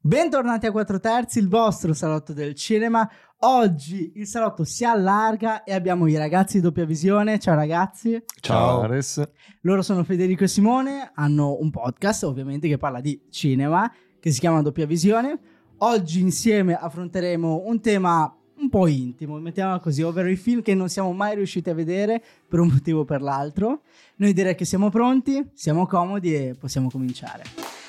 Bentornati a 4 terzi, il vostro salotto del cinema. Oggi il salotto si allarga e abbiamo i ragazzi di Doppia Visione. Ciao ragazzi. Ciao Ares. Loro sono Federico e Simone, hanno un podcast ovviamente che parla di cinema, che si chiama Doppia Visione. Oggi insieme affronteremo un tema un po' intimo, mettiamola così, ovvero i film che non siamo mai riusciti a vedere per un motivo o per l'altro. Noi direi che siamo pronti, siamo comodi e possiamo cominciare.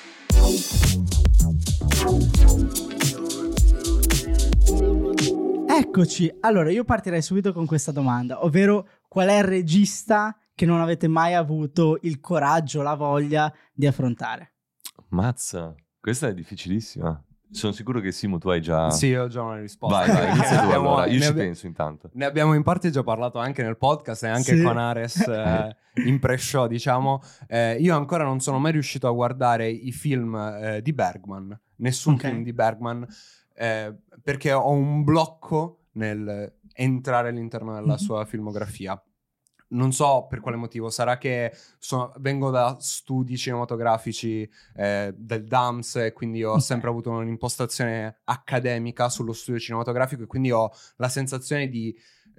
Eccoci, allora io partirei subito con questa domanda, ovvero qual è il regista che non avete mai avuto il coraggio, la voglia di affrontare? Mazza, questa è difficilissima. Sono sicuro che Simo tu hai già... Sì, ho già una risposta. Vai, inizia tu allora, io ci penso intanto. Ne abbiamo in parte già parlato anche nel podcast e anche con Ares in pre-show, diciamo. Io ancora non sono mai riuscito a guardare i film di Bergman, nessun film di Bergman, perché ho un blocco nel entrare all'interno della sua filmografia. Non so per quale motivo, sarà che vengo da studi cinematografici del DAMS e quindi ho sempre avuto un'impostazione accademica sullo studio cinematografico e quindi ho la sensazione di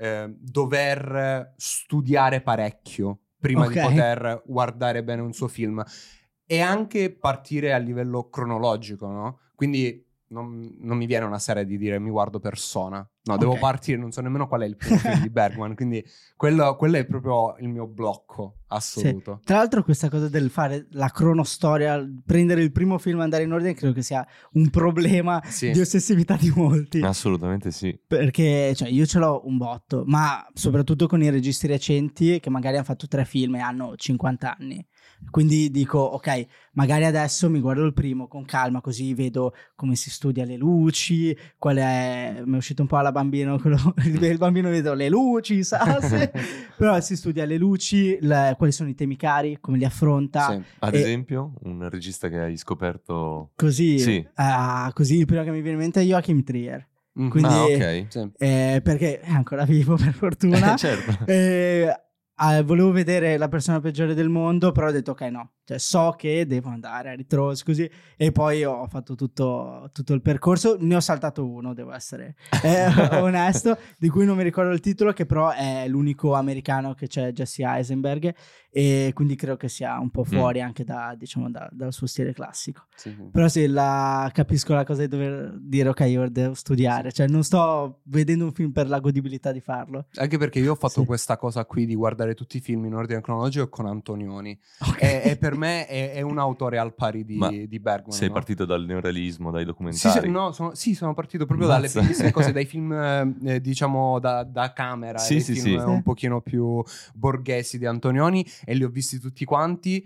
dover studiare parecchio prima di poter guardare bene un suo film e anche partire a livello cronologico, no? Quindi non mi viene una serie di dire mi guardo Persona. No, devo partire, non so nemmeno qual è il primo film di Bergman, quindi quello è proprio il mio blocco assoluto. Sì. Tra l'altro questa cosa del fare la cronostoria, prendere il primo film e andare in ordine, credo che sia un problema di ossessività di molti. Assolutamente sì. Perché io ce l'ho un botto, ma soprattutto con i registi recenti che magari hanno fatto 3 film e hanno 50 anni. Quindi dico, ok, magari adesso mi guardo il primo con calma, così vedo come si studia le luci, mi è uscito un po' alla bambino, il bambino vedo le luci, però si studia le luci, quali sono i temi cari, come li affronta. Sì. Ad esempio, un regista che hai scoperto... Così, così il primo che mi viene in mente è Joachim Trier. Quindi, perché è ancora vivo per fortuna. Certo. Volevo vedere La persona peggiore del mondo, però ho detto ok, no, so che devo andare a ritroso così, e poi ho fatto tutto il percorso. Ne ho saltato uno, devo essere onesto, di cui non mi ricordo il titolo, che però è l'unico americano che c'è, Jesse Eisenberg, e quindi credo che sia un po' fuori anche dal suo stile classico. Però capisco la cosa di dover dire ok, io devo studiare, non sto vedendo un film per la godibilità di farlo, anche perché io ho fatto questa cosa qui di guardare tutti i film in ordine cronologico con Antonioni, e per me è un autore al pari di Bergman. Sei partito dal neorealismo, dai documentari? Sono partito proprio dalle primissime cose, dai film diciamo da camera, film un pochino più borghesi di Antonioni, e li ho visti tutti quanti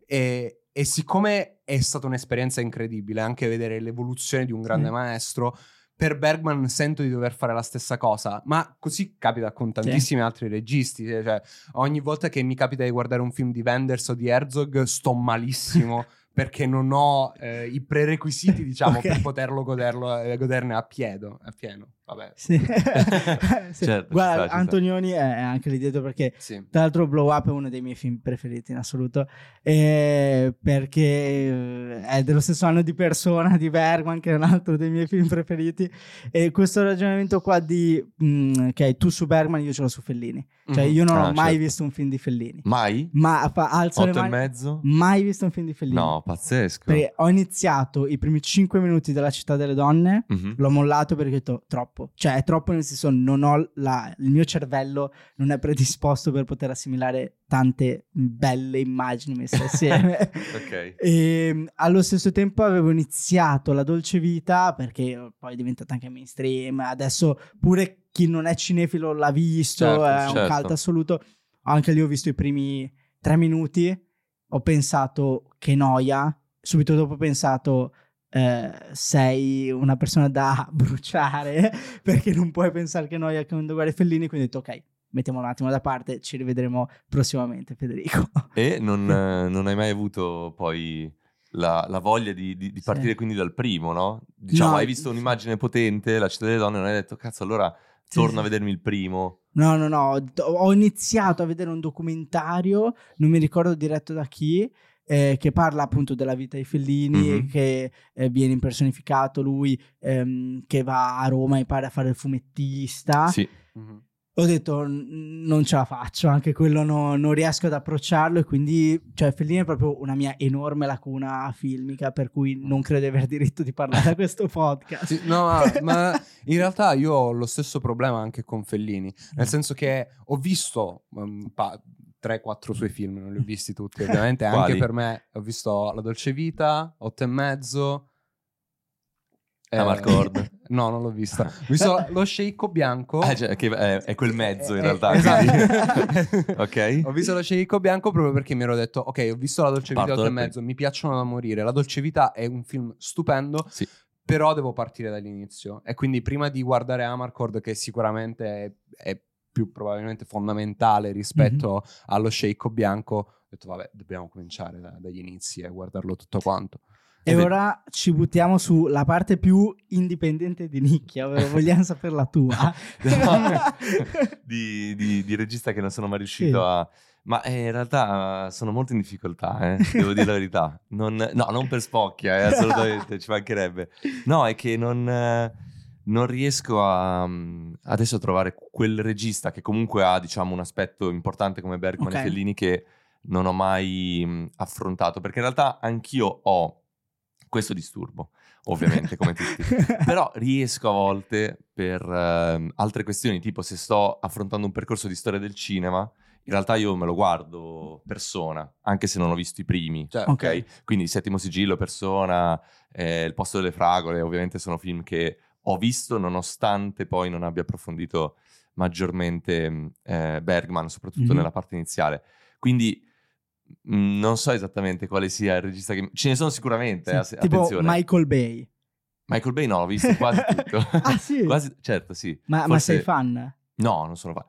e siccome è stata un'esperienza incredibile anche vedere l'evoluzione di un grande maestro, per Bergman sento di dover fare la stessa cosa, ma così capita con tantissimi altri registi. Ogni volta che mi capita di guardare un film di Wenders o di Herzog sto malissimo perché non ho i prerequisiti, diciamo, per poterlo goderne a pieno. Vabbè. Certo, guarda, Antonioni è anche lì dietro, perché tra l'altro Blow Up è uno dei miei film preferiti in assoluto, perché è dello stesso anno di Persona di Bergman, che è un altro dei miei film preferiti, e questo ragionamento qua di ok, tu su Bergman, io ce l'ho su Fellini, io non ho mai visto un film di Fellini, mai? Ma alzo le mani, 8,5? mai visto un film di Fellini. No, pazzesco. Perché ho iniziato i primi 5 minuti della Città delle Donne, l'ho mollato perché ho detto troppo, è troppo, nel senso non ho il mio cervello non è predisposto per poter assimilare tante belle immagini messe assieme. E allo stesso tempo avevo iniziato La Dolce Vita, perché poi è diventata anche mainstream, adesso pure chi non è cinefilo l'ha visto, è un cult assoluto. Anche lì ho visto i primi 3 minuti, ho pensato che noia, subito dopo ho pensato sei una persona da bruciare, perché non puoi pensare che noia quando guardi Fellini, quindi ho detto ok, mettiamolo un attimo da parte, ci rivedremo prossimamente, Federico. E non hai mai avuto poi la voglia di partire quindi dal primo, no? Diciamo, hai visto un'immagine potente, La Città delle Donne, non hai detto cazzo, allora torno a vedermi il primo. No, ho iniziato a vedere un documentario, non mi ricordo diretto da chi, che parla appunto della vita di Fellini e che viene impersonificato lui, che va a Roma e impara a fare il fumettista. Sì. Ho detto non ce la faccio, anche quello non riesco ad approcciarlo, e quindi cioè Fellini è proprio una mia enorme lacuna filmica, per cui non credo di aver diritto di parlare a questo podcast. Sì, no, ma in realtà io ho lo stesso problema anche con Fellini, nel senso che ho visto 3-4 suoi film, non li ho visti tutti ovviamente. Anche per me ho visto La Dolce Vita, 8 e mezzo. Amarcord. No, non l'ho visto. Ho visto Lo Sceicco Bianco. Cioè, che è quel mezzo in realtà. Esatto. Ok. Ho visto Lo Sceicco Bianco proprio perché mi ero detto, ok, ho visto La Dolce Vita 8 e mezzo, mi piacciono da morire. La Dolce Vita è un film stupendo, sì, però devo partire dall'inizio. E quindi prima di guardare Amarcord, che sicuramente è più probabilmente fondamentale rispetto allo Sceicco Bianco, ho detto vabbè, dobbiamo cominciare dagli inizi e guardarlo tutto quanto. E ora ci buttiamo sulla parte più indipendente di nicchia, vogliamo sapere la tua. di regista che non sono mai riuscito a... Ma in realtà sono molto in difficoltà, devo dire la verità. Non per spocchia, assolutamente, ci mancherebbe. No, è che non riesco adesso a trovare quel regista che comunque ha, diciamo, un aspetto importante come Bergman e Fellini, che non ho mai affrontato, perché in realtà anch'io ho questo disturbo, ovviamente, come tutti. Però riesco a volte, per altre questioni, tipo se sto affrontando un percorso di storia del cinema, in realtà io me lo guardo Persona, anche se non ho visto i primi, Cioè, ok? Quindi Settimo Sigillo, Persona, Il Posto delle Fragole, ovviamente sono film che ho visto nonostante poi non abbia approfondito maggiormente Bergman, soprattutto nella parte iniziale. Quindi non so esattamente quale sia il regista che... Ce ne sono sicuramente, sì, tipo attenzione. Michael Bay. Michael Bay no, l'ho visto quasi tutto. Ah sì? Quasi, certo, sì. Ma sei fan? No, non sono fan.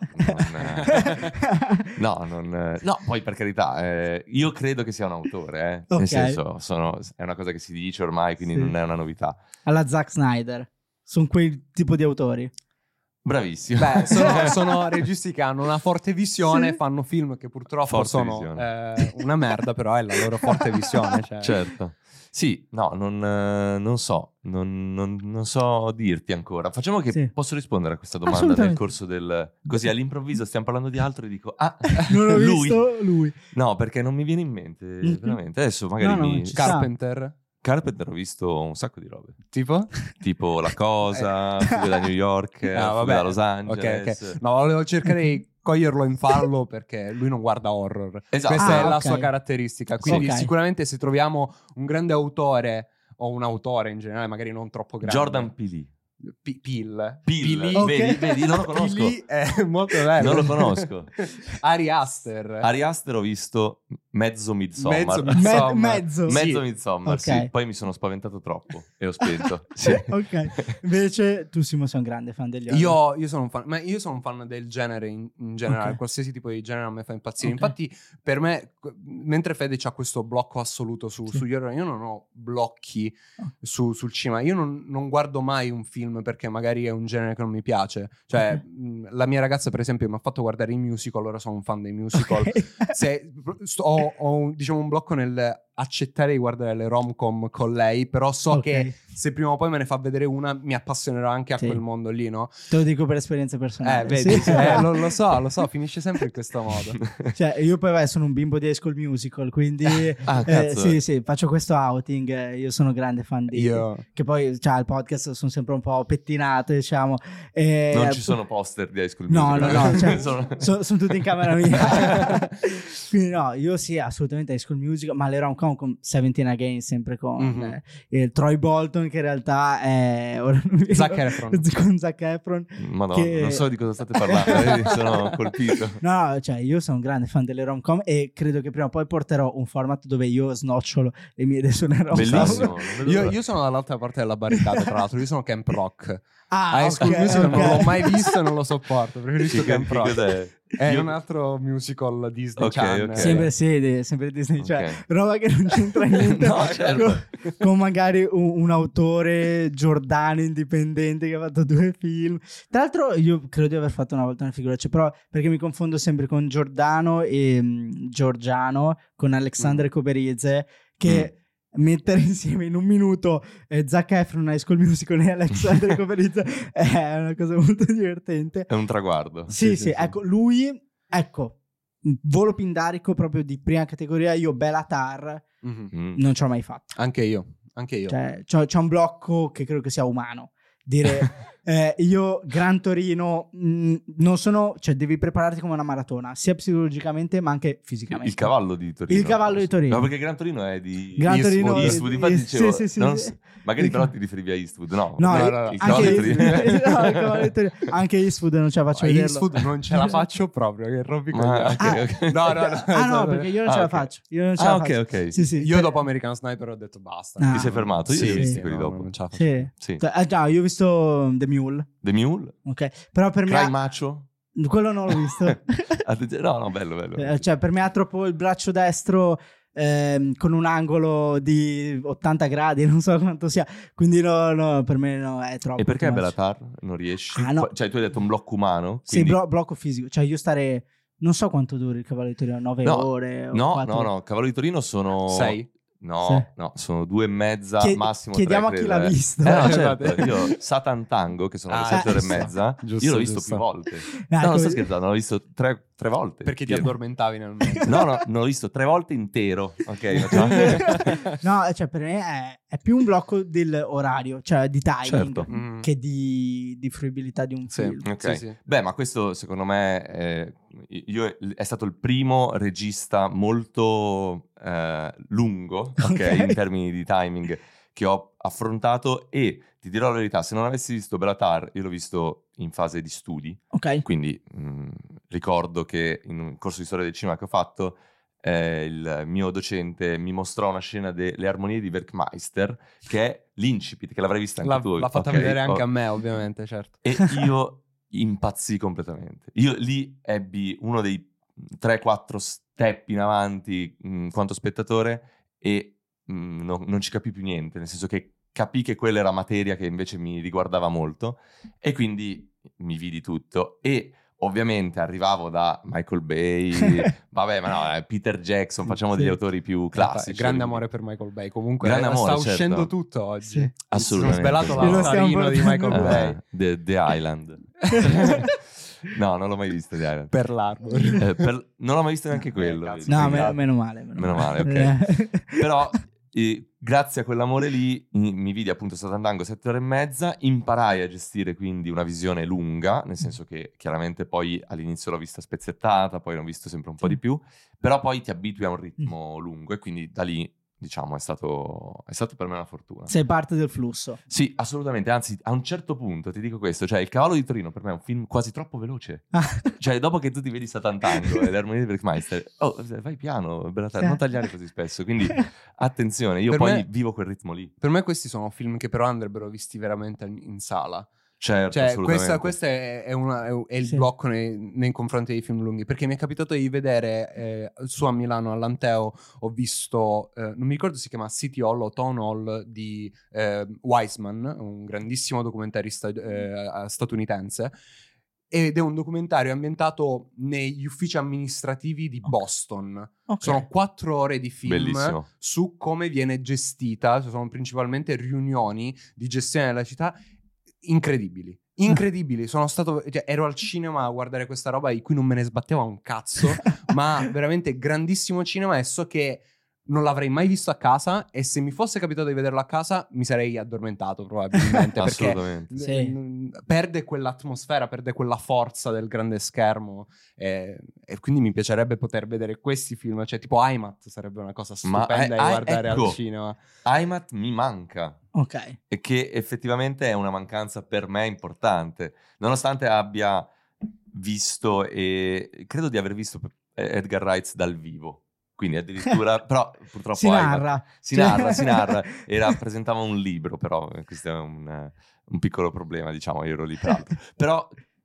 No, poi per carità, io credo che sia un autore, Okay. Nel senso, è una cosa che si dice ormai, quindi non è una novità. Alla Zack Snyder. Sono quel tipo di autori. Bravissimo. Beh, sono registi che hanno una forte visione, Sì. Fanno film che purtroppo Forte sono una merda, però è la loro forte visione. Cioè. Certo. Sì, no, non so, non so dirti ancora. Facciamo che posso rispondere a questa domanda nel corso del... Così all'improvviso stiamo parlando di altro e dico, non ho visto lui. No, perché non mi viene in mente, veramente. Adesso magari Carpenter ho visto un sacco di robe. Tipo La Cosa, Fuga da New York, Fuga da Los Angeles. Okay. No, volevo cercare di coglierlo in fallo perché lui non guarda horror. Esatto. Questa è la sua caratteristica. Quindi sicuramente se troviamo un grande autore o un autore in generale, magari non troppo grande. Jordan Peele. Peele. Okay. Vedi, non lo conosco. Peele è molto bello. Non lo conosco. Ari Aster Ho visto mezzo Midsommar. Mezzo Midsommar, sì. Poi mi sono spaventato troppo e ho spento. Sì. Ok. Invece tu, Simo, sei un grande fan degli horror. Io sono un fan, ma io sono un fan del genere in generale. Qualsiasi tipo di genere a me fa impazzire. Infatti per me, mentre Fede c'ha questo blocco assoluto sugli horror, io non ho blocchi sul cinema. Io non guardo mai un film perché magari è un genere che non mi piace. Cioè la mia ragazza per esempio mi ha fatto guardare i musical, ora sono un fan dei musical. Se ho diciamo un blocco nel accettare di guardare le rom-com con lei, però so che se prima o poi me ne fa vedere una mi appassionerò anche a quel mondo lì, no? Te lo dico per esperienza personale. Vedi, lo so, finisce sempre in questo modo. Cioè io poi sono un bimbo di High School Musical, quindi sì, faccio questo outing. Io sono grande fan di... Che poi al podcast sono sempre un po' pettinato, diciamo. Non ci sono poster di High School Musical. No, cioè, sono tutti in camera mia. Quindi no, io sì, assolutamente High School Musical, ma le rom-com con 17 Again, sempre con il Troy Bolton, che in realtà è Zac Efron. Con Zac Efron. Madonna, non so di cosa state parlando, sono colpito. No, cioè io sono un grande fan delle rom-com e credo che prima o poi porterò un format dove io snocciolo le mie idee sulle rom-com. Bellissimo. Io sono dall'altra parte della barricata, tra l'altro. Io sono Camp Rock. High School Musical non l'ho mai visto e non lo sopporto. Preferisco Camp Rock. È un altro musical Disney Channel. Okay. Sempre Disney, cioè roba che non c'entra niente No, certo. con magari un autore Giordano indipendente che ha fatto 2 film. Tra l'altro io credo di aver fatto una volta una figuraccia, però perché mi confondo sempre con Giordano e Giorgiano, con Alexandre Coberizze, che mettere insieme in un minuto Zac Efron, High School Musical e Alexandre Coberizze è una cosa molto divertente. È un traguardo. Sì. Ecco, lui, volo pindarico proprio di prima categoria. Io Bellatar non ce l'ho mai fatto. Anche io. Cioè, c'è un blocco che credo che sia umano. Dire io Gran Torino non sono, cioè devi prepararti come una maratona, sia psicologicamente ma anche fisicamente. Il cavallo di Torino. Il cavallo di Torino. No, perché Gran Torino è di Eastwood. Infatti dicevo, sì. magari però ti riferivi a Eastwood. No, il cavallo di Torino. Il cavallo di Torino. Anche Eastwood non ce la faccio vederlo. Eastwood non ce la faccio proprio, che rompi No, perché io non ce la faccio. Ok. Sì. Io dopo American Sniper ho detto basta. Ti sei fermato? Io li ho visti quelli dopo. Non ce la faccio. Sì. Già, io ho visto The Mule. Ok, però per me Cry Macho? quello non l'ho visto. No, bello. Cioè per me ha troppo il braccio destro con un angolo di 80 gradi, non so quanto sia, quindi no, per me no, è troppo. E perché Bellatar non riesci? No. Cioè tu hai detto un blocco umano? Quindi... Sì, blocco fisico, cioè io stare, non so quanto duri il Cavallo di Torino, 9 ore? No, Cavallo di Torino sono... 6? No, sono 2,5 massimo 3. Chiediamo a chi l'ha visto. No, certo. Io Satan Tango, che sono le 7 ore e mezza, io l'ho visto più volte. No, non sto scherzando, l'ho visto tre volte. Perché ti addormentavi nel mezzo? No, non l'ho visto 3 volte intero. Ok, no, cioè per me è più un blocco dell'orario, cioè di timing, che di fruibilità di un film. Okay. Sì. Beh, ma questo secondo me è stato il primo regista molto lungo, in termini di timing, che ho affrontato, e ti dirò la verità, se non avessi visto Bellatar, io l'ho visto in fase di studi, quindi ricordo che in un corso di storia del cinema che ho fatto, il mio docente mi mostrò una scena delle armonie di Werckmeister, che è l'incipit, che l'avrai vista anche tu. L'ha fatta vedere anche a me, ovviamente, certo. E io impazzì completamente. Io lì ebbi uno dei 3-4 step in avanti in quanto spettatore, e non ci capì più niente, nel senso che capì che quella era materia che invece mi riguardava molto, e quindi mi vidi tutto. E ovviamente arrivavo da Michael Bay, vabbè, ma no, Peter Jackson, facciamo degli autori più classici. Grande amore per Michael Bay, comunque grande amore, sta uscendo tutto oggi. Sì. Assolutamente. Sono svelato l'altarino di Michael Bay. The Island. No, non l'ho mai visto The Island. Per l'Arbor. Non l'ho mai visto neanche quello. Cazzo, no, meno male. Meno male, ok. Però grazie a quell'amore lì mi vidi appunto Satan Tango 7 ore e mezza, imparai a gestire quindi una visione lunga, nel senso che chiaramente poi all'inizio l'ho vista spezzettata, poi l'ho visto sempre un po' di più, però poi ti abitui a un ritmo lungo, e quindi da lì, diciamo, è stato per me una fortuna. Sei parte del flusso. Sì, assolutamente, anzi a un certo punto ti dico questo, cioè Il Cavallo di Torino per me è un film quasi troppo veloce. Cioè dopo che tu ti vedi Satan Tango e le armonie di Werckmeister, vai piano, non tagliare così spesso, quindi attenzione, io per poi vivo quel ritmo lì. Per me questi sono film che però andrebbero visti veramente in sala. Certo, cioè, assolutamente. questo è il blocco nei confronti dei film lunghi, perché mi è capitato di vedere su a Milano all'Anteo, ho visto non mi ricordo si chiama City Hall o Town Hall di Wiseman, un grandissimo documentarista statunitense, ed è un documentario ambientato negli uffici amministrativi di Boston. Sono 4 ore di film. Bellissimo. Su come viene gestita, sono principalmente riunioni di gestione della città. Incredibili. Ero al cinema a guardare questa roba di cui non me ne sbatteva un cazzo, ma veramente grandissimo cinema, e so che non l'avrei mai visto a casa, e se mi fosse capitato di vederlo a casa mi sarei addormentato probabilmente. Perché perde quell'atmosfera, perde quella forza del grande schermo, e quindi mi piacerebbe poter vedere questi film, cioè tipo IMAT sarebbe una cosa stupenda da guardare al cinema. IMAT mi manca. E che effettivamente è una mancanza per me importante, nonostante abbia visto, e credo di aver visto Edgar Wright dal vivo, quindi addirittura però purtroppo si narra e rappresentava un libro, però questo è un piccolo problema, diciamo, io ero lì per altro. Però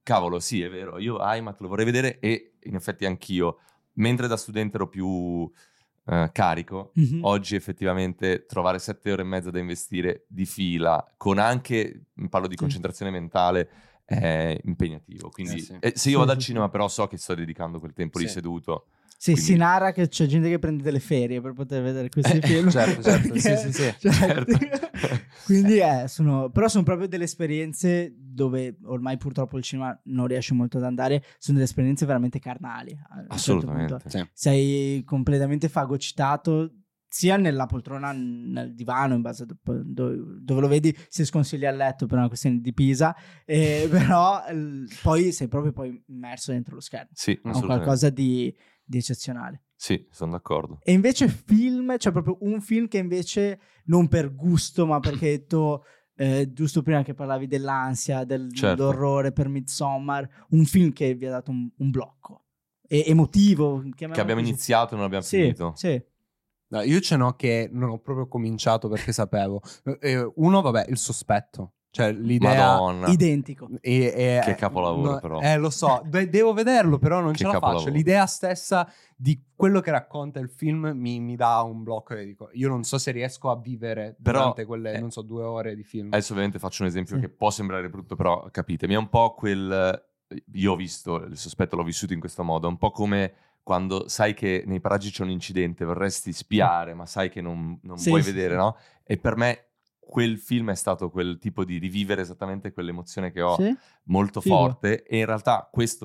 cavolo, sì, è vero, io IMAX lo vorrei vedere, e in effetti anch'io, mentre da studente ero più carico, oggi effettivamente trovare 7 ore e mezza da investire di fila, con anche, parlo di concentrazione mentale, è impegnativo. Quindi se io vado al cinema però so che sto dedicando quel tempo lì seduto. Sì, quindi... si narra che c'è gente che prende delle ferie per poter vedere questi film. Certo, perché, certo. Quindi sono proprio delle esperienze dove ormai purtroppo il cinema non riesce molto ad andare, sono delle esperienze veramente carnali. Assolutamente. Certo, sei completamente fagocitato sia nella poltrona, nel divano, in base a dove lo vedi, si sconsiglia a letto per una questione di Pisa, però poi sei proprio poi immerso dentro lo schermo. Sì, è qualcosa di eccezionale. Sì, sono d'accordo. E invece film, c'è proprio un film che invece non per gusto, ma perché tu giusto prima che parlavi dell'ansia, dell'orrore per Midsommar, un film che vi ha dato un blocco emotivo, che abbiamo iniziato e non abbiamo finito. Sì. No, io ce n'ho che non ho proprio cominciato perché sapevo. Uno, vabbè, Il Sospetto. Cioè l'idea... Madonna. Identico. Che capolavoro, però. Lo so, devo vederlo, però non ce la faccio. L'idea stessa di quello che racconta il film mi dà un blocco e dico, io non so se riesco a vivere durante quelle, non so, 2 ore di film. Adesso ovviamente faccio un esempio che può sembrare brutto, però capitemi, è un po' quel... Io ho visto, Il Sospetto l'ho vissuto in questo modo, un po' come... quando sai che nei paraggi c'è un incidente, vorresti spiare, ma sai che non vuoi vedere, no? E per me quel film è stato quel tipo di rivivere esattamente quell'emozione che ho, molto forte, e in realtà questo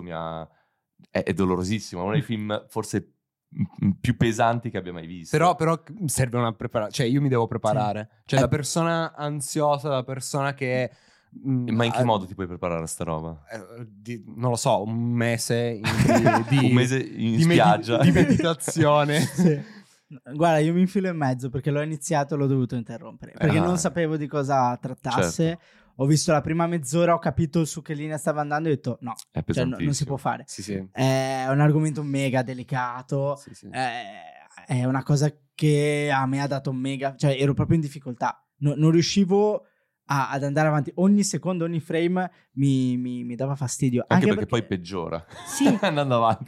è dolorosissimo, è uno dei film forse più pesanti che abbia mai visto. Però serve una preparazione, cioè io mi devo preparare, cioè da persona ansiosa, da persona che... Ma in che modo ti puoi preparare a sta roba? Non lo so, un mese un mese in spiaggia di meditazione. Sì. Guarda, io mi infilo in mezzo perché l'ho iniziato e l'ho dovuto interrompere perché non sapevo di cosa trattasse. Certo. Ho visto la prima mezz'ora, ho capito su che linea stava andando e ho detto no, cioè, non si può fare. Sì. È un argomento mega delicato, sì. È una cosa che a me ha dato mega, cioè ero proprio in difficoltà, non riuscivo ad andare avanti, ogni secondo, ogni frame mi dava fastidio, anche perché poi peggiora andando avanti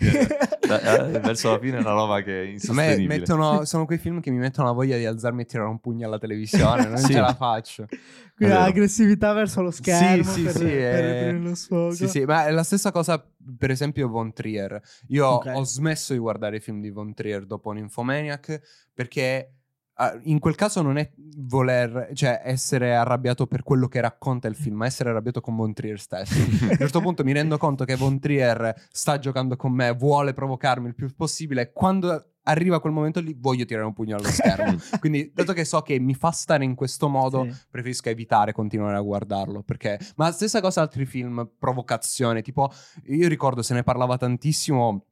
verso la fine è una roba che è insostenibile. Sono quei film che mi mettono la voglia di alzarmi e tirare un pugno alla televisione, non ce la faccio. Quindi aggressività verso lo schermo per lo sfogo. Sì, ma è la stessa cosa per esempio Von Trier. Io ho smesso di guardare i film di Von Trier dopo Nymphomaniac perché in quel caso non è voler, cioè essere arrabbiato per quello che racconta il film, ma essere arrabbiato con Von Trier stesso. A un certo punto mi rendo conto che Von Trier sta giocando con me, vuole provocarmi il più possibile, e quando arriva quel momento lì voglio tirare un pugno allo schermo. Quindi dato che so che mi fa stare in questo modo, preferisco evitare continuare a guardarlo, perché... Ma stessa cosa altri film, provocazione, tipo io ricordo se ne parlava tantissimo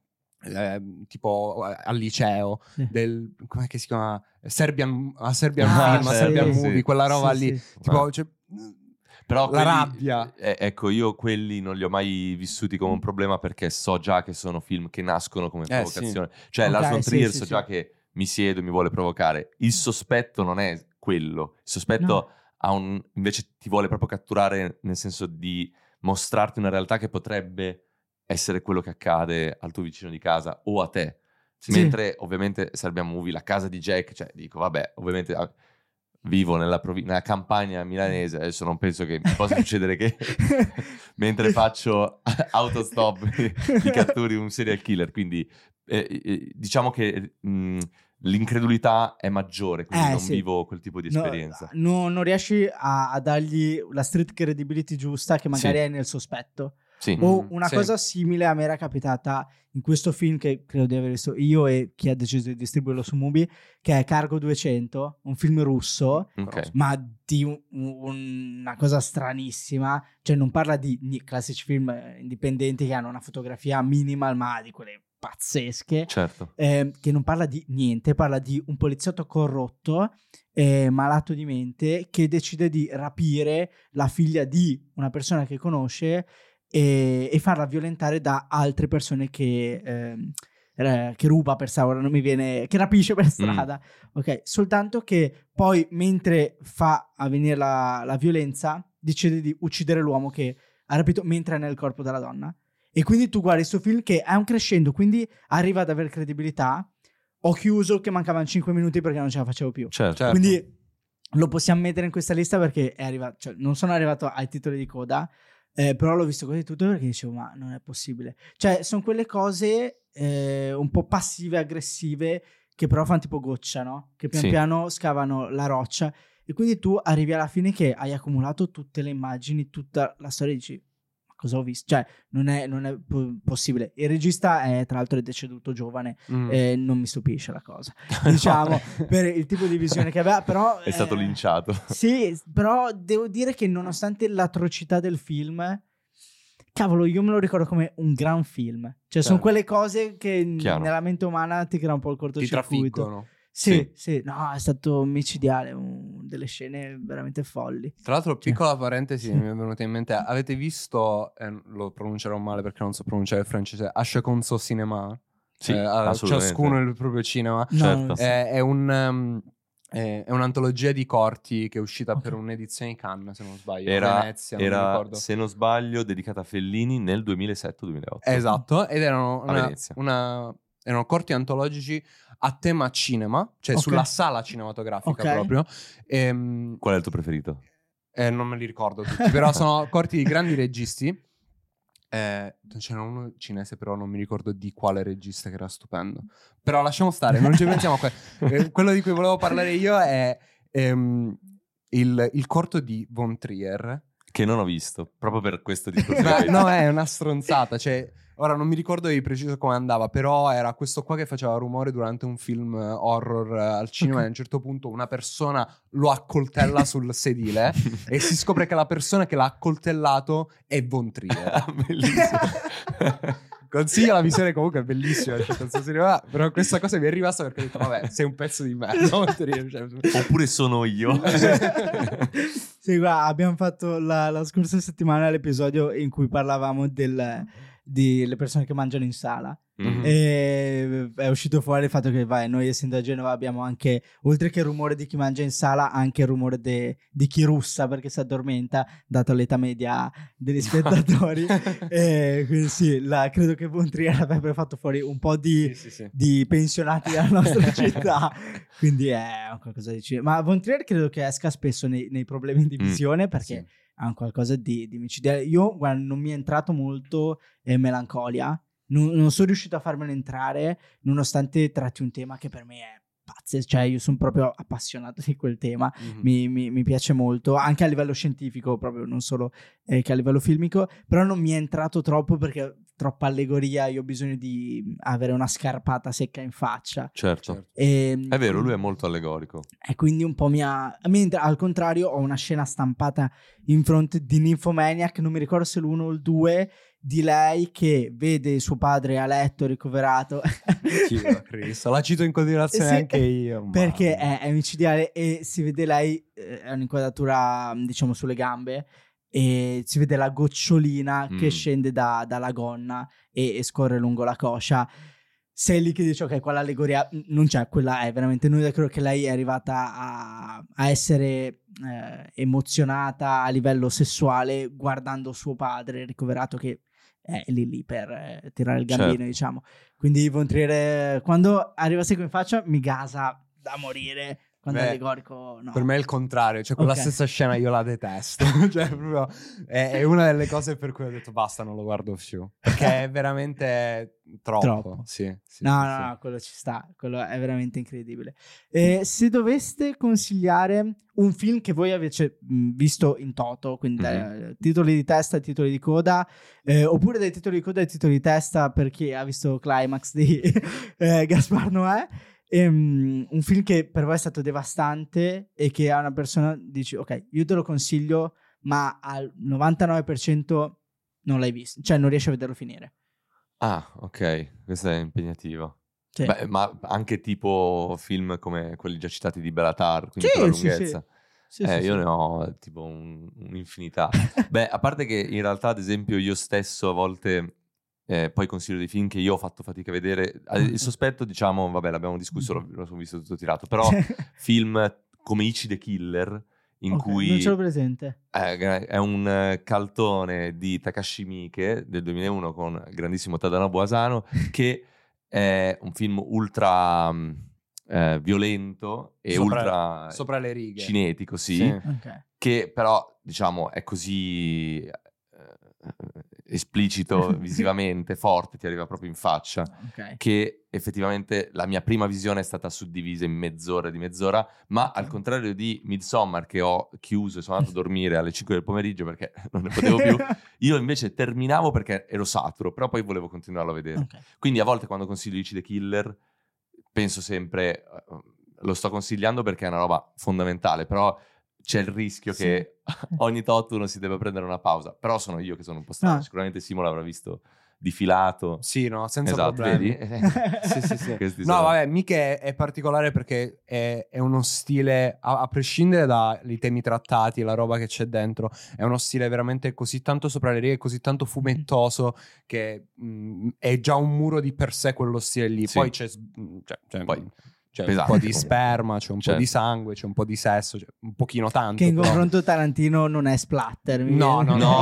tipo al liceo del, com'è che si chiama, Serbian Movie, quella roba lì. Tipo, cioè, però la rabbia, ecco, io quelli non li ho mai vissuti come un problema perché so già che sono film che nascono come provocazione. Cioè Lars von Trier so già che mi siedo e mi vuole provocare. Il Sospetto non è quello. Il Sospetto invece ti vuole proprio catturare, nel senso di mostrarti una realtà che potrebbe essere quello che accade al tuo vicino di casa o a te. Mentre ovviamente Serbian Movie, la casa di Jack, cioè dico vabbè, ovviamente vivo nella campagna milanese, adesso non penso che mi possa succedere che mentre faccio autostop mi catturi un serial killer, quindi diciamo che l'incredulità è maggiore, quindi non vivo quel tipo di esperienza. Non riesci a dargli la street credibility giusta che magari è nel Sospetto. O una cosa simile a me era capitata in questo film che credo di aver visto io e chi ha deciso di distribuirlo su Mubi, che è Cargo 200, un film russo, ma di una cosa stranissima, cioè non parla di classici film indipendenti che hanno una fotografia minimal, ma di quelle pazzesche, che non parla di niente, parla di un poliziotto corrotto, malato di mente, che decide di rapire la figlia di una persona che conosce e farla violentare da altre persone che ruba per strada, non mi viene, che rapisce per strada. Soltanto che poi mentre fa avvenire la violenza decide di uccidere l'uomo che ha rapito mentre è nel corpo della donna. E quindi tu guardi questo film che è un crescendo, quindi arriva ad avere credibilità. Ho chiuso che mancavano 5 minuti perché non ce la facevo più. Certo. Quindi lo possiamo mettere in questa lista perché è arrivato, cioè, non sono arrivato ai titoli di coda, però l'ho visto così tutto perché dicevo ma non è possibile. Cioè sono quelle cose un po' passive, aggressive, che però fanno tipo goccia, no? Che pian piano scavano la roccia e quindi tu arrivi alla fine che hai accumulato tutte le immagini, tutta la storia e dici cosa ho visto? Cioè non è possibile. Il regista è tra l'altro è deceduto giovane, non mi stupisce la cosa, diciamo, per il tipo di visione che aveva, però è stato linciato. Sì, però devo dire che nonostante l'atrocità del film, cavolo, io me lo ricordo come un gran film. Cioè sono quelle cose che nella mente umana ti crea un po' il cortocircuito. Ti trafiggono. Sì, no, è stato micidiale, delle scene veramente folli. Tra l'altro, piccola parentesi, mi è venuta in mente, avete visto, lo pronuncerò male perché non so pronunciare il francese, Asche Conso Cinema? Sì, assolutamente. Ciascuno il proprio cinema. No, certo. È un'antologia di corti che è uscita per un'edizione di Cannes, se non sbaglio. Venezia, non mi ricordo. Se non sbaglio, dedicata a Fellini nel 2007-2008. Esatto, ed erano erano corti antologici a tema cinema, cioè sulla sala cinematografica proprio. Qual è il tuo preferito? Non me li ricordo tutti, però sono corti di grandi registi. C'era uno cinese, però non mi ricordo di quale regista, che era stupendo. Però lasciamo stare, non ci pensiamo a quello di cui volevo parlare io è il corto di Von Trier, che non ho visto, proprio per questo discorso. No, è una stronzata, cioè ora non mi ricordo di preciso come andava, però era questo qua che faceva rumore durante un film horror al cinema, e a un certo punto una persona lo accoltella sul sedile e si scopre che la persona che l'ha accoltellato è Von Trier. Bellissimo. Consiglio la visione, comunque è bellissima, però questa cosa mi è rimasta perché ho detto vabbè, sei un pezzo di merda. Oppure sono io. Sì, guarda, abbiamo fatto la scorsa settimana l'episodio in cui parlavamo delle persone che mangiano in sala. E è uscito fuori il fatto che noi essendo a Genova abbiamo anche, oltre che il rumore di chi mangia in sala, anche il rumore di chi russa perché si addormenta, dato l'età media degli spettatori. Quindi sì, credo che Von Trier avrebbe fatto fuori un po' di pensionati della nostra città, quindi è qualcosa di cinema. Ma Von Trier credo che esca spesso nei problemi di visione perché ha qualcosa di micidiale. Io guarda, non mi è entrato molto Melancolia, non sono riuscito a farmelo entrare nonostante tratti un tema che per me è pazzesco, cioè io sono proprio appassionato di quel tema. Mi piace molto anche a livello scientifico, proprio non solo che a livello filmico, però non mi è entrato troppo perché troppa allegoria, io ho bisogno di avere una scarpata secca in faccia. Certo. È vero, lui è molto allegorico. E quindi un po' mentre al contrario ho una scena stampata in fronte di Nymphomaniac, non mi ricordo se l'1 o il 2, di lei che vede suo padre a letto ricoverato. Cristo, la cito in continuazione anche io. Perché è micidiale e si vede lei, è un'inquadratura diciamo sulle gambe, e si vede la gocciolina che scende dalla gonna e scorre lungo la coscia. Sei lì che dici ok, qua l'allegoria non c'è, quella è veramente noi. Credo che lei è arrivata a essere emozionata a livello sessuale guardando suo padre ricoverato che è lì per tirare il gambino, diciamo. Quindi Von Trier quando arriva secco in faccia mi gasa da morire. Quando è allegorico, no. Per me è il contrario, cioè quella stessa scena io la detesto. Cioè proprio è una delle cose per cui ho detto basta, non lo guardo più, perché è veramente troppo. Sì, no, quello ci sta, quello è veramente incredibile. Se doveste consigliare un film che voi avete visto in toto, quindi titoli di testa e titoli di coda, oppure dai titoli di coda e titoli di testa per chi ha visto Climax di Gaspar Noè, un film che per voi è stato devastante e che a una persona dici ok, io te lo consiglio, ma al 99% non l'hai visto, cioè non riesci a vederlo finire. Ah, ok, questo è impegnativo. Sì. Beh, ma anche tipo film come quelli già citati di Belatar, quindi per la lunghezza. Io ne ho tipo un'infinità. Beh, a parte che in realtà, ad esempio, io stesso a volte poi consiglio dei film che io ho fatto fatica a vedere. Il sospetto, diciamo, vabbè, l'abbiamo discusso, l'ho visto tutto tirato, però film come Ichi the Killer, in cui... Non ce l'ho presente. È un caltone di Takashi Miike del 2001 con il grandissimo Tadanobu Asano, che è un film ultra violento e ultra sopra le righe, cinetico, sì. Okay. Che però, diciamo, è così esplicito visivamente, forte, ti arriva proprio in faccia, che effettivamente la mia prima visione è stata suddivisa in mezz'ora, ma al contrario di Midsommar, che ho chiuso e sono andato a dormire alle 5 del pomeriggio perché non ne potevo più, io invece terminavo perché ero saturo, però poi volevo continuarlo a vedere. Quindi a volte quando consiglio The Killer penso sempre, lo sto consigliando perché è una roba fondamentale, però c'è il rischio che ogni tot uno si deve prendere una pausa. Però sono io che sono un po' strano. Sicuramente Simo l'avrà visto difilato. Sì, no, senza problemi. Vedi? sì. No, vabbè, mica è particolare perché è uno stile, a prescindere dai temi trattati, la roba che c'è dentro, è uno stile veramente così tanto sopra le righe, così tanto fumettoso, che è già un muro di per sé quello stile lì. Poi c'è pesante, un po' di sperma, c'è un po' di sangue, c'è un po' di sesso, c'è un pochino tanto. Che in confronto Tarantino non è splatter. No,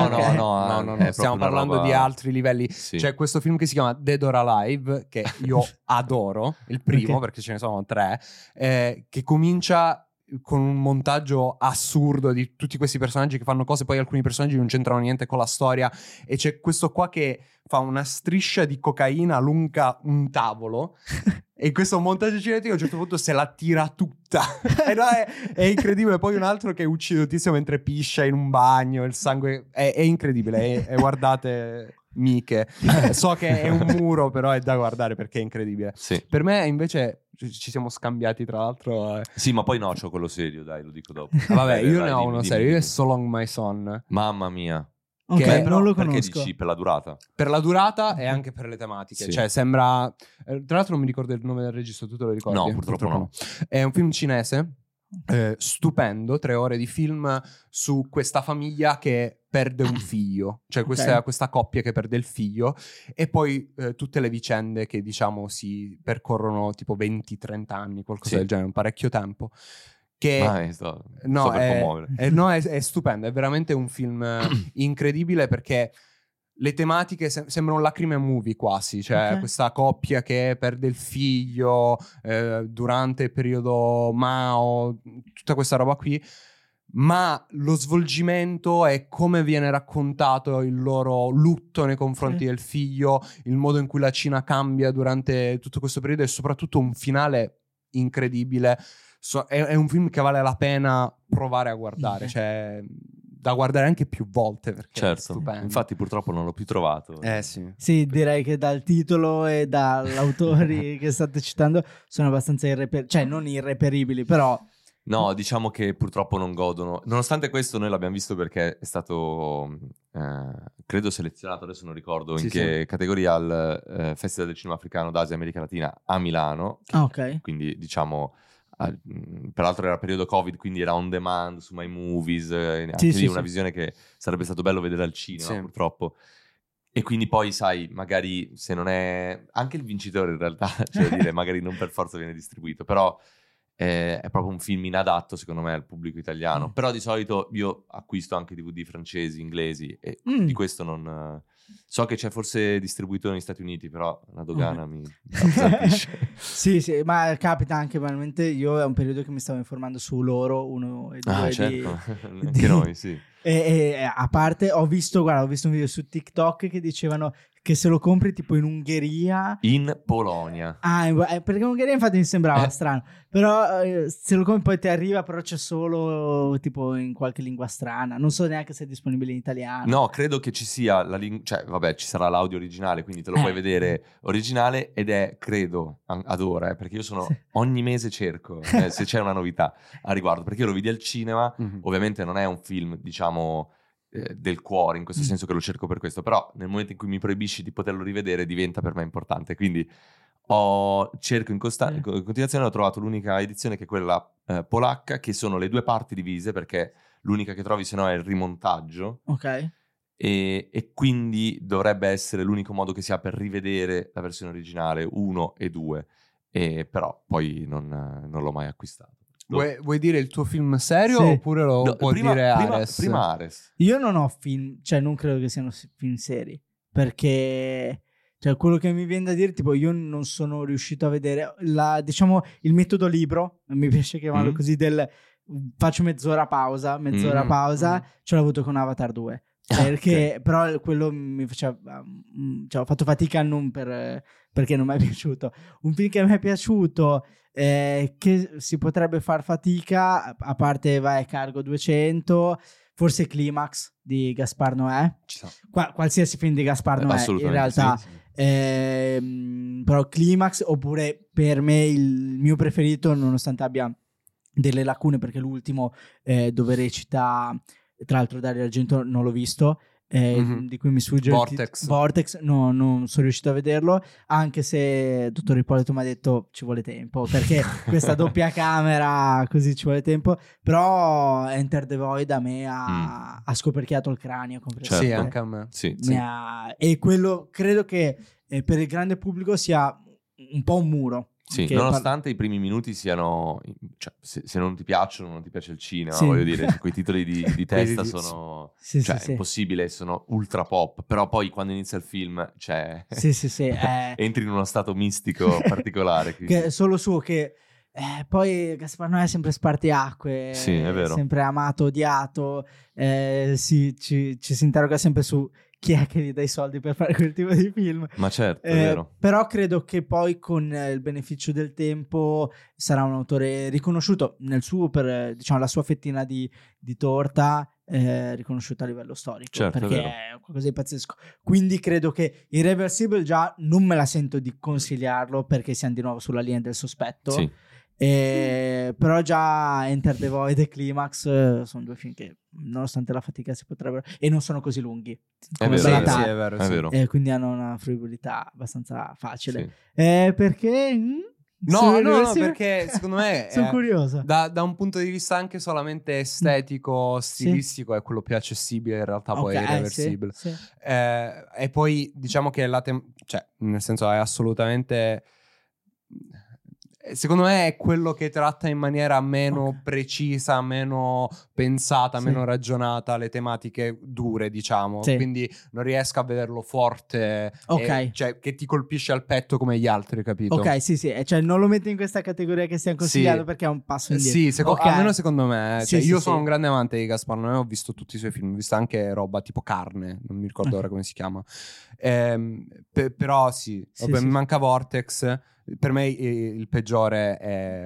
stiamo parlando roba... di altri livelli. Sì. C'è questo film che si chiama Dead or Alive, che io adoro, il primo, perché ce ne sono 3, che comincia con un montaggio assurdo di tutti questi personaggi che fanno cose, poi alcuni personaggi non c'entrano niente con la storia, e c'è questo qua che fa una striscia di cocaina lunga un tavolo e in questo montaggio cinetico a un certo punto se la tira tutta e no, è incredibile. Poi un altro che uccide un tizio mentre piscia in un bagno, il sangue è incredibile, guardate Miche, so che è un muro, però è da guardare perché è incredibile. Per me invece ci siamo scambiati tra l'altro. Sì, ma poi no, c'ho quello serio, dai, lo dico dopo. Vabbè, io ne ho uno serio, io è So Long My Son. Mamma mia. Però, non lo conosco. Perché dici per la durata? Per la durata e anche per le tematiche. Cioè sembra... tra l'altro non mi ricordo il nome del regista, tu te lo ricordi? No, purtroppo no. È un film cinese, stupendo, 3 ore di film su questa famiglia che perde un figlio. Cioè questa coppia che perde il figlio, e poi tutte le vicende che diciamo si percorrono tipo 20-30 anni, qualcosa del genere, un parecchio tempo. Che sto per commuovere. È stupendo, è veramente un film incredibile perché le tematiche sembrano lacrime movie quasi, cioè questa coppia che perde il figlio durante il periodo Mao, tutta questa roba qui, ma lo svolgimento è come viene raccontato il loro lutto nei confronti del figlio, il modo in cui la Cina cambia durante tutto questo periodo, e soprattutto un finale incredibile. È un film che vale la pena provare a guardare, cioè da guardare anche più volte perché è stupendo. Infatti purtroppo non l'ho più trovato. Sì, direi che dal titolo e dall'autori che state citando sono abbastanza cioè non irreperibili, però... No, diciamo che purtroppo non godono. Nonostante questo noi l'abbiamo visto perché è stato, credo, selezionato, adesso non ricordo in che categoria, al Festival del Cinema Africano d'Asia e America Latina a Milano. Quindi diciamo... peraltro era periodo Covid, quindi era on demand su My Movies, anche lì una visione che sarebbe stato bello vedere al cinema, purtroppo. E quindi poi sai, magari se non è anche il vincitore in realtà, cioè dire, magari non per forza viene distribuito, però è proprio un film inadatto secondo me al pubblico italiano. Però di solito io acquisto anche DVD francesi, inglesi, e di questo non... So che c'è forse distribuito negli Stati Uniti, però la dogana mi appesantisce. Sì, ma capita anche banalmente. Io è un periodo che mi stavo informando su loro 1 e 2 certo. Anche noi, sì. E a parte ho visto un video su TikTok che dicevano che se lo compri tipo in Ungheria, in Polonia, perché in Ungheria infatti mi sembrava strano, però se lo compri poi ti arriva, però c'è solo tipo in qualche lingua strana, non so neanche se è disponibile in italiano. No, credo che ci sia la cioè vabbè, ci sarà l'audio originale, quindi te lo puoi vedere originale, ed è, credo, ad ora, perché io ogni mese cerco se c'è una novità a riguardo, perché io lo vidi al cinema. Ovviamente non è un film, diciamo, del cuore, in questo senso che lo cerco per questo, però nel momento in cui mi proibisci di poterlo rivedere diventa per me importante, quindi cerco in continuazione. Ho trovato l'unica edizione, che è quella polacca, che sono le 2 parti divise, perché l'unica che trovi se no è il rimontaggio, e quindi dovrebbe essere l'unico modo che si ha per rivedere la versione originale 1 e 2, e però poi non l'ho mai acquistato. Vuoi dire il tuo film serio oppure lo può dire Ares? Prima Ares. Io non ho film, cioè non credo che siano film seri, perché cioè quello che mi viene da dire, tipo io non sono riuscito a vedere diciamo il metodo libro, mi piace chiamarlo così, del faccio mezz'ora pausa, ce l'ho avuto con Avatar 2. Perché però quello mi faceva cioè ho fatto fatica non perché non mi è piaciuto. Un film che mi è piaciuto che si potrebbe far fatica, a parte Cargo 200, forse Climax di Gaspar Noè. Qualsiasi film di Gaspar Noè in realtà sì. Però Climax, oppure per me il mio preferito, nonostante abbia delle lacune, perché l'ultimo dove recita, tra l'altro Dario Argento non l'ho visto, di cui mi sfugge Vortex, no, non sono riuscito a vederlo, anche se dottor Ippolito mi ha detto ci vuole tempo, perché questa doppia camera così ci vuole tempo, però Enter the Void a me ha scoperchiato il cranio completamente. Sì, anche a me. Sì. E quello credo che per il grande pubblico sia un po' un muro. Sì, nonostante i primi minuti siano, cioè, se non ti piacciono, non ti piace il cinema, voglio dire, quei titoli di testa sono, è impossibile, sono ultra pop, però poi quando inizia il film, cioè, entri in uno stato mistico particolare. Che è solo suo, che poi Gaspar Noè è sempre spartiacque, sì, è vero. Sempre amato, odiato, ci si interroga sempre su chi è che gli dà i soldi per fare quel tipo di film. Ma certo, è vero. Però credo che poi con il beneficio del tempo sarà un autore riconosciuto nel suo, per diciamo la sua fettina di torta, riconosciuta a livello storico, certo, perché è qualcosa di pazzesco. Quindi credo che Irreversible già non me la sento di consigliarlo, perché siamo di nuovo sulla linea del sospetto. Sì. Però già Enter the Void e Climax sono due film che nonostante la fatica si potrebbero, e non sono così lunghi, è vero. Quindi hanno una fruibilità abbastanza facile. Sì. Perché No, perché secondo me sono curioso. Da un punto di vista anche solamente estetico, stilistico, è quello più accessibile in realtà, poi Irreversible. Sì. E poi diciamo che cioè, nel senso è assolutamente, secondo me è quello che tratta in maniera meno precisa, meno pensata, meno ragionata le tematiche dure, diciamo. Quindi non riesco a vederlo forte, cioè che ti colpisce al petto come gli altri, capito? Ok, sì, cioè non lo metto in questa categoria che stiamo consigliando, perché è un passo indietro. Sì, almeno secondo me. Cioè, io sono un grande amante di Gaspar Noè, ho visto tutti i suoi film, ho visto anche roba tipo Carne, non mi ricordo ora come si chiama. Però mi manca Vortex. Per me il peggiore è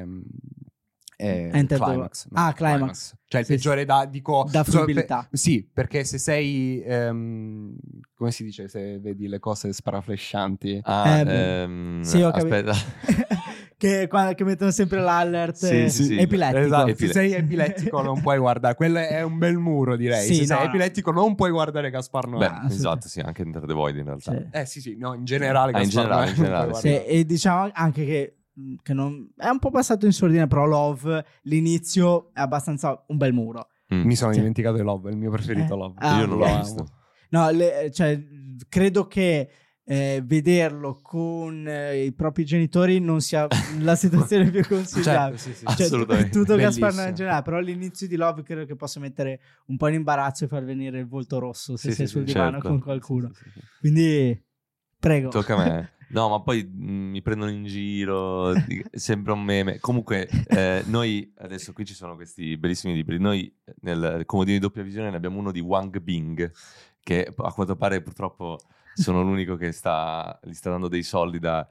Climax. Climax. Cioè il peggiore da fruibilità. Sì, perché se sei come si dice se vedi le cose sparaflescianti? Sì, ho capito. che mettono sempre l'allert epilettico. Esatto. Se sei epilettico non puoi guardare, quello è un bel muro, direi. Se sei epilettico non puoi guardare Gaspar Noè. Esatto, sì, anche Enter the Void in realtà. No, in generale Gaspar Noè. In generale. E diciamo anche che non è un po' passato in sordina, però Love, l'inizio è abbastanza un bel muro. Mi sono dimenticato di Love, è il mio preferito. Love. Io non l'ho visto. No, cioè credo che vederlo con i propri genitori non sia la situazione più consigliabile. Certo, sì. Cioè, assolutamente. Tutto Gaspar Noè in generale, però l'inizio di Love credo che possa mettere un po' in imbarazzo e far venire il volto rosso se sei sul divano con qualcuno. Sì. Quindi prego. Tocca a me. No, ma poi mi prendono in giro, sembra un meme. Comunque, noi adesso qui ci sono questi bellissimi libri. Noi nel comodino di doppia visione ne abbiamo uno di Wang Bing, che a quanto pare purtroppo sono l'unico che gli sta dando dei soldi da...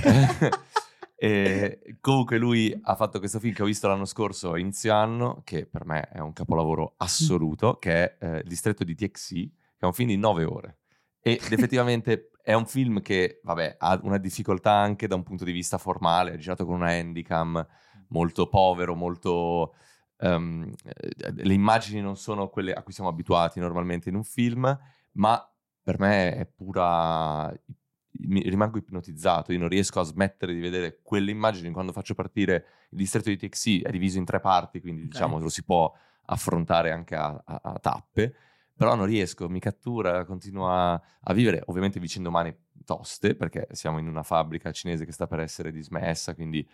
E comunque lui ha fatto questo film che ho visto l'anno scorso, inizio anno, che per me è un capolavoro assoluto, che è Il distretto di TXI, che è un film di 9 ore. Ed effettivamente è un film che, vabbè, ha una difficoltà anche da un punto di vista formale, è girato con una handicam molto povero, molto... le immagini non sono quelle a cui siamo abituati normalmente in un film, ma per me è pura... rimango ipnotizzato, io non riesco a smettere di vedere quelle immagini. Quando faccio partire il distretto di TXI è diviso in 3 parti, quindi diciamo lo si può affrontare anche a tappe, però non riesco, mi cattura, continua a vivere ovviamente vicende umane toste, perché siamo in una fabbrica cinese che sta per essere dismessa, quindi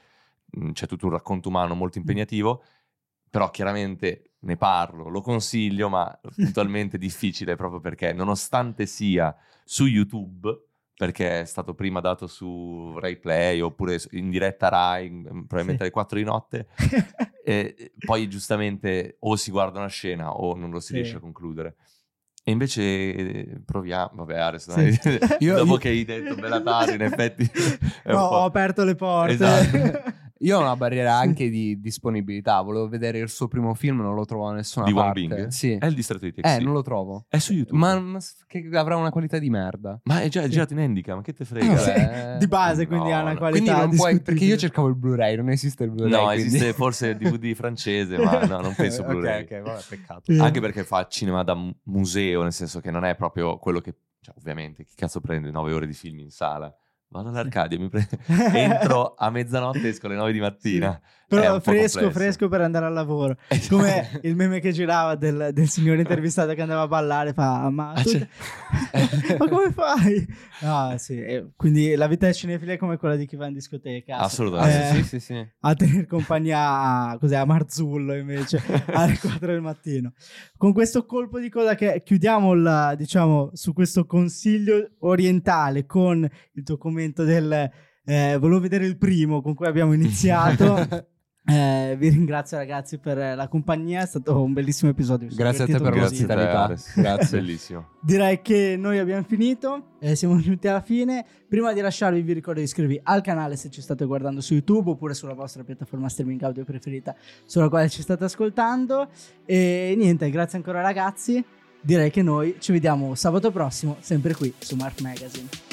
c'è tutto un racconto umano molto impegnativo, però chiaramente ne parlo, lo consiglio, ma puntualmente difficile proprio perché nonostante sia su YouTube, perché è stato prima dato su Rai Play oppure in diretta Rai, probabilmente alle 4 di notte, e poi giustamente o si guarda una scena o non lo si riesce a concludere. E invece proviamo, vabbè Ares, dopo che hai detto Bellatar, in effetti ho aperto le porte. Esatto. Io ho una barriera anche di disponibilità. Volevo vedere il suo primo film, non lo trovo da nessuna di parte. Wong Bing? Sì. È il distretto di Texas. Non lo trovo. È su YouTube. Ma che avrà una qualità di merda. Ma è già girato in Handicam, ma che te frega? Di base, quindi ha una qualità. Quindi non puoi, perché io cercavo il Blu-ray, non esiste il Blu-ray. No, quindi... esiste forse il DVD francese, ma no, non penso Blu-ray. Ok, vabbè, peccato. Anche perché fa cinema da museo, nel senso che non è proprio quello che... Cioè, ovviamente, chi cazzo prende 9 ore di film in sala? Vado all'Arcadia, entro a mezzanotte e esco alle 9 di mattina. Però fresco per andare al lavoro. Come il meme che girava del signore intervistato che andava a ballare, fa ma come fai? No, sì. Quindi la vita cinefila è come quella di chi va in discoteca. Assolutamente. Sì. A tenere compagnia a Marzullo invece alle 4 del mattino. Con questo colpo di coda che chiudiamo diciamo su questo consiglio orientale con il tuo commento del volevo vedere il primo con cui abbiamo iniziato. Vi ringrazio ragazzi per la compagnia, è stato un bellissimo episodio. Grazie a te per l'ospitalità. Grazie, bellissimo. Direi che noi abbiamo finito, siamo giunti alla fine. Prima di lasciarvi vi ricordo di iscrivervi al canale se ci state guardando su YouTube oppure sulla vostra piattaforma streaming audio preferita sulla quale ci state ascoltando. E niente, grazie ancora ragazzi. Direi che noi ci vediamo sabato prossimo sempre qui su Mark Magazine.